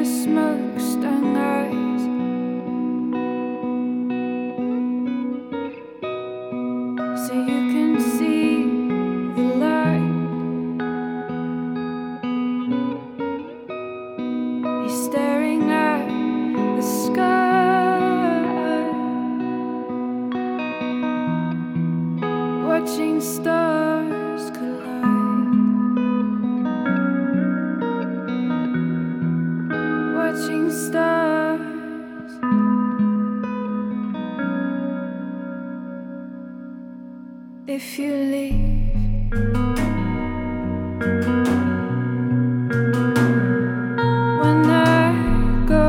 your smoke-stung eyes, so you can see the light. You're staring at the sky, watching stars collide, watching stars. If you leave, when I go,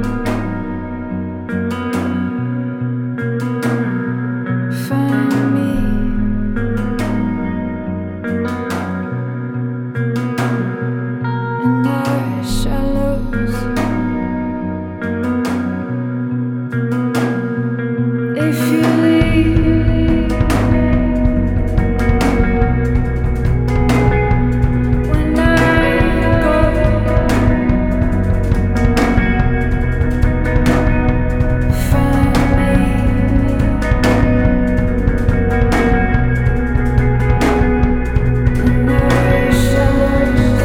find me in the shallows. If you leave, when I go, find me in the shallows.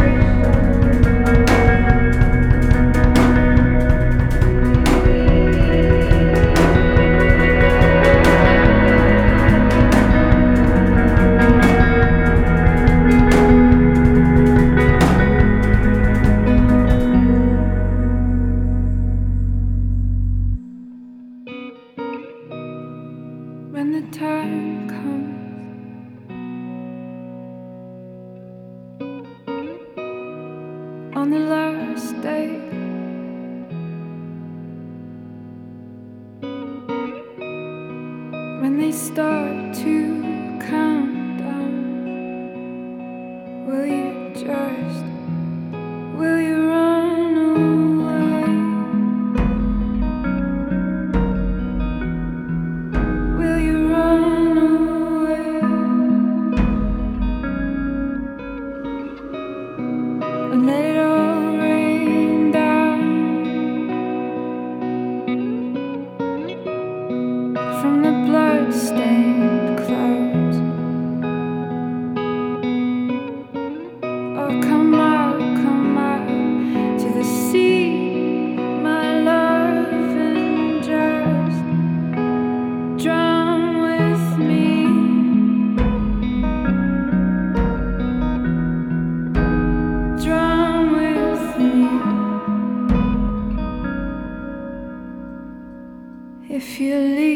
When the time comes, on the last day, when they start to count down, will you just, will you run away? Will you run away and let it all rain down from the blood-stained clouds? Oh, come out to the sea, my love, and just drown with me. Drown with me. If you leave.